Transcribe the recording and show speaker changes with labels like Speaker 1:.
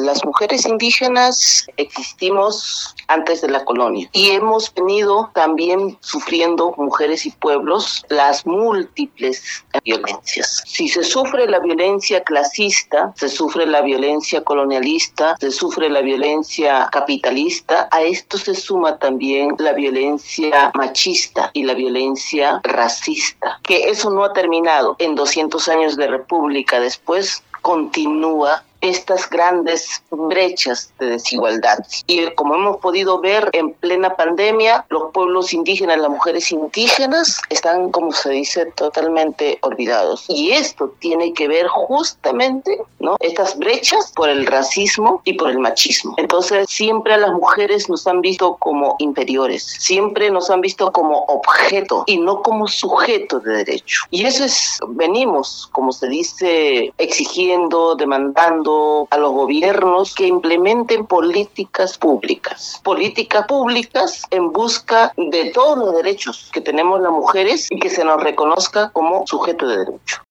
Speaker 1: Las mujeres indígenas existimos antes de la colonia y hemos venido también sufriendo, mujeres y pueblos, las múltiples violencias. Si se sufre la violencia clasista, se sufre la violencia colonialista, se sufre la violencia capitalista, a esto se suma también la violencia machista y la violencia racista, que eso no ha terminado. En 200 años de república después continúa estas grandes brechas de desigualdad. Y como hemos podido ver en plena pandemia, los pueblos indígenas, las mujeres indígenas, están, como se dice, totalmente olvidados. Y esto tiene que ver justamente, ¿no?, estas brechas por el racismo y por el machismo. Entonces, siempre a las mujeres nos han visto como inferiores, siempre nos han visto como objeto y no como sujeto de derecho. Y eso venimos, como se dice, exigiendo, demandando a los gobiernos que implementen políticas públicas en busca de todos los derechos que tenemos las mujeres y que se nos reconozca como sujeto de derecho.